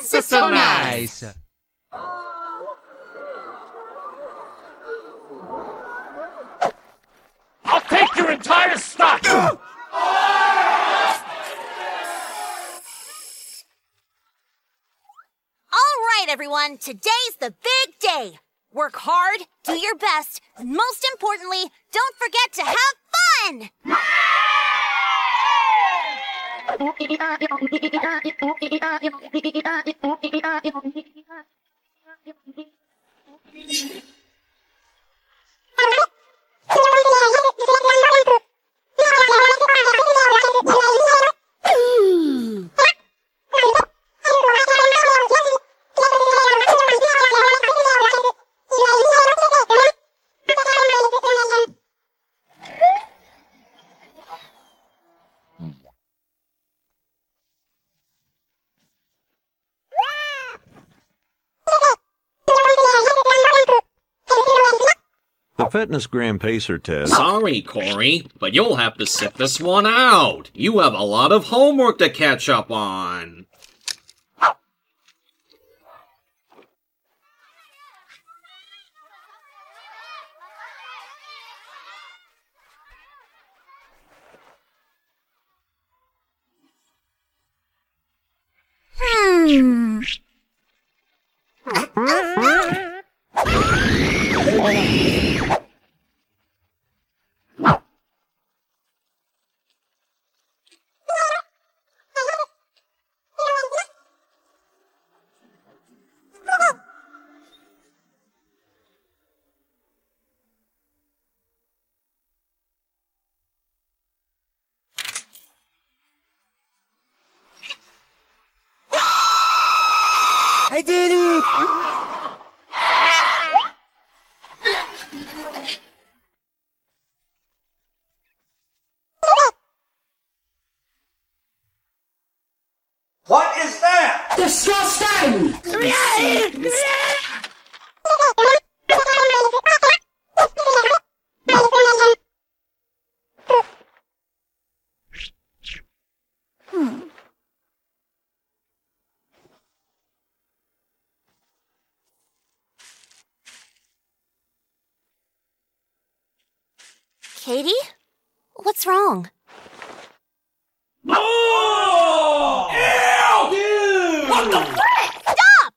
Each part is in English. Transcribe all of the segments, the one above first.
This is so nice. I'll take your entire stock! All right, everyone. Today's the big day. Work hard, do your best, and most importantly, don't forget to have fun! The Fitness Gram Pacer test. Sorry, Corey, but you'll have to sit this one out. You have a lot of homework to catch up on. I did it! What is that? Disgusting! Katie? What's wrong? Oh! Ew! What the frick? Stop!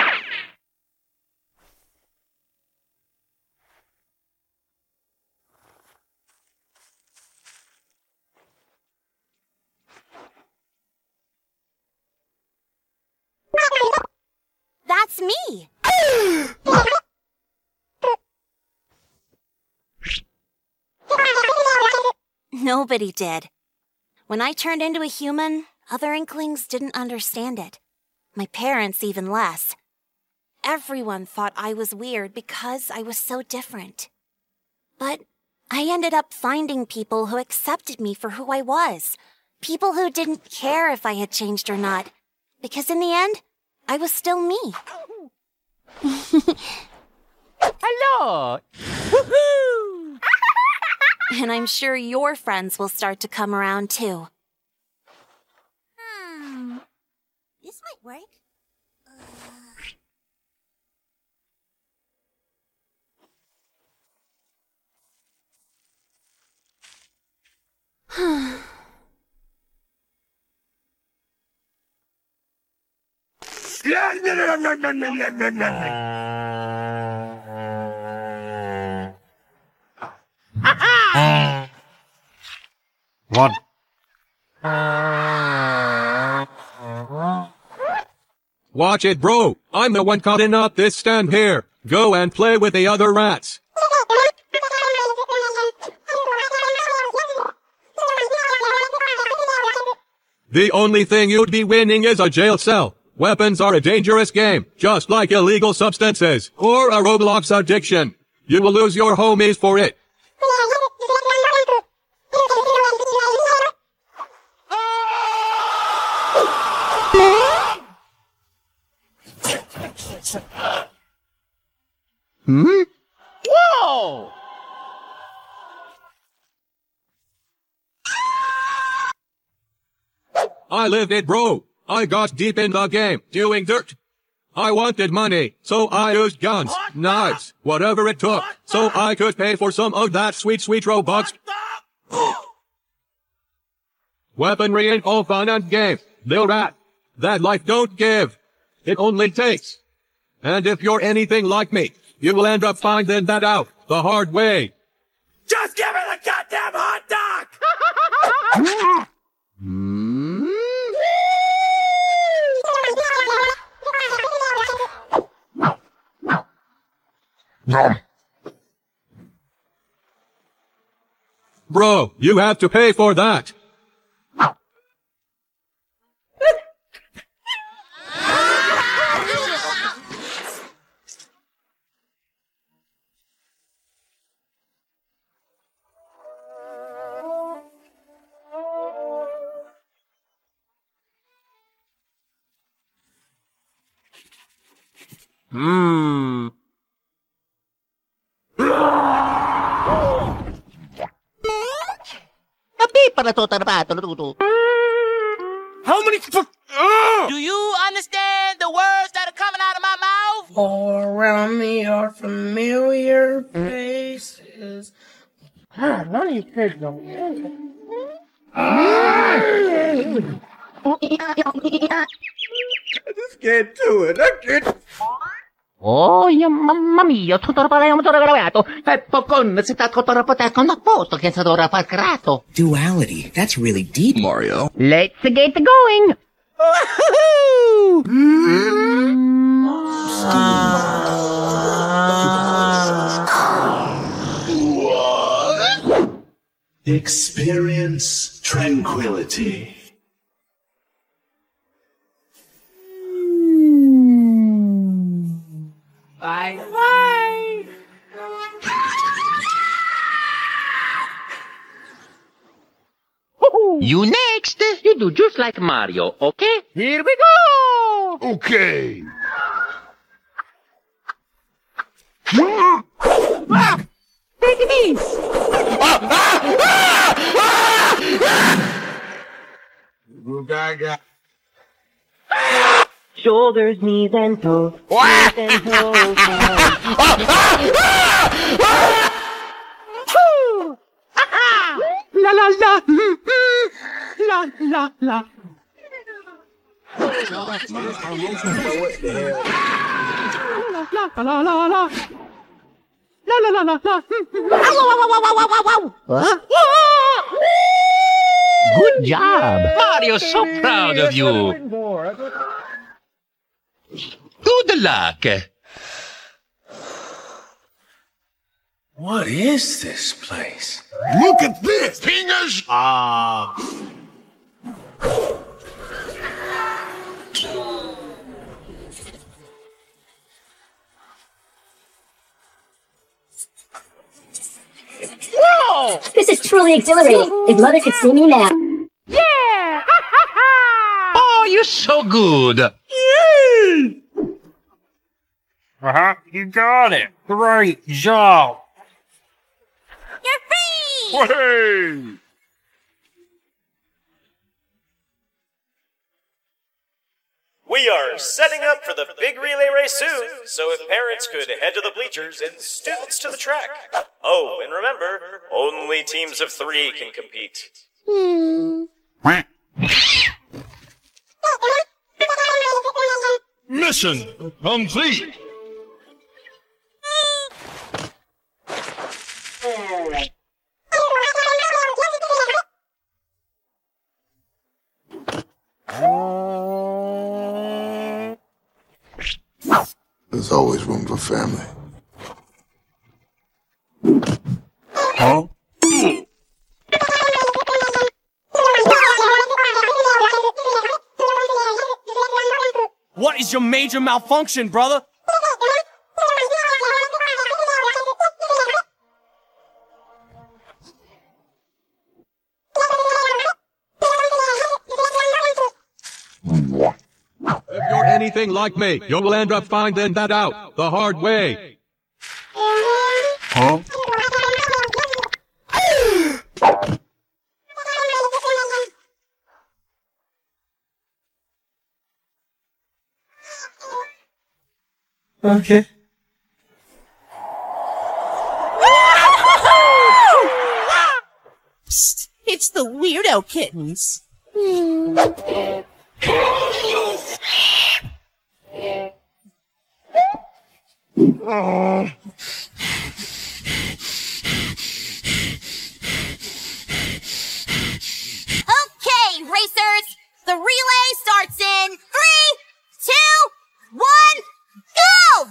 That's me! Nobody did. When I turned into a human, other Inklings didn't understand it. My parents even less. Everyone thought I was weird because I was so different. But I ended up finding people who accepted me for who I was. People who didn't care if I had changed or not. Because in the end, I was still me. Hello! Woohoo! And I'm sure your friends will start to come around too. This might work. What? Watch it, bro. I'm the one cutting up this stand here. Go and play with the other rats. The only thing you'd be winning is a jail cell. Weapons are a dangerous game, just like illegal substances, or a Roblox addiction. You will lose your homies for it. Whoa! I lived it, bro. I got deep in the game, doing dirt. I wanted money, so I used guns, knives, whatever it took, so I could pay for some of that sweet, sweet Robux. Weaponry ain't all fun and games, Lil Rat. That life don't give. It only takes. And if you're anything like me, you will end up finding that out the hard way. Just give me the goddamn hot dog! Bro, you have to pay for that. How many Do you understand the words that are coming out of my mouth? All around me are familiar faces. None of you kids don't. Just can't do it. I can't. Oh, mamma mia, tutto gravato. E popcorn si sta con a posto che sarà raffaccato. Duality. That's really deep, Mario. Let's get going. Experience tranquility. Bye. Bye. You next. You do just like Mario, okay? Here we go. Okay. Take it easy. Shoulders, knees, and toes. Knees and toes. La la la. La la la. La la la la. La la la la la. Huh? Good job. Mario's so proud of you. Good luck. What is this place? Look at this! Fingers! Whoa! This is truly exhilarating. If Mother could see me now. Yeah! Oh, you're so good. Yay! You got it. Great job. You're free! Hey! We are setting up for the big relay race soon, so if parents could head to the bleachers and students to the track. Oh, and remember, only teams of 3 can compete. Mission complete! There's always room for family. Huh? What is your major malfunction, brother? If you're anything like me, you will end up finding that out the hard way. Huh? Okay. Psst, it's the Weirdo Kittens. Okay, racers! The relay starts in 3, 2, 1, go!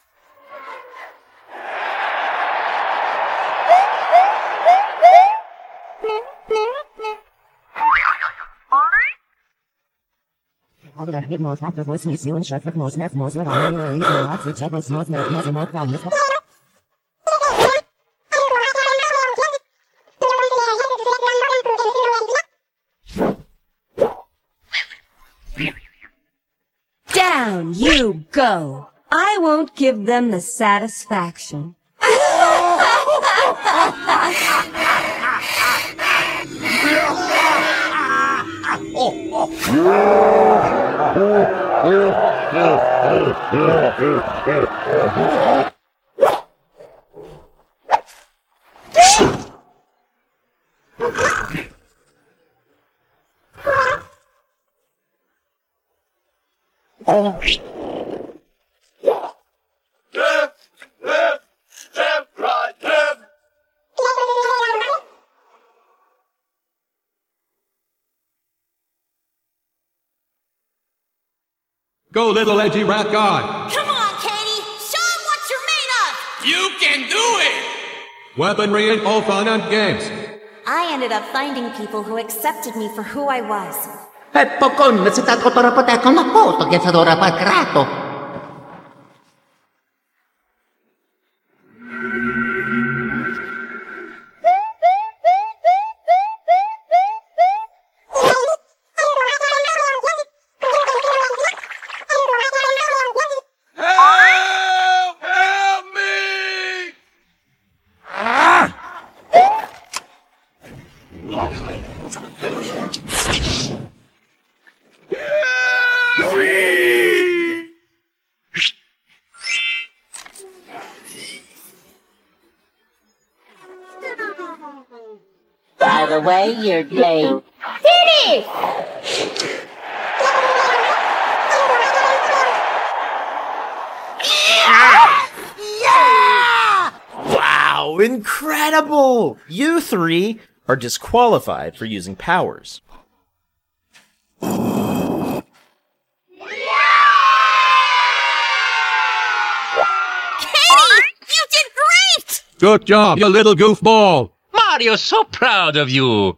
Down you go. I won't give them the satisfaction. Go, little edgy rat god! Come on, Katie! Show them what you're made of! You can do it! Weaponry ain't all fun and games. I ended up finding people who accepted me for who I was. E pokon se tako torapateko na poto che sadora pakrato. By the way, you're late. Finish! Wow, incredible! You three are disqualified for using powers. Good job, you little goofball! Mario's so proud of you!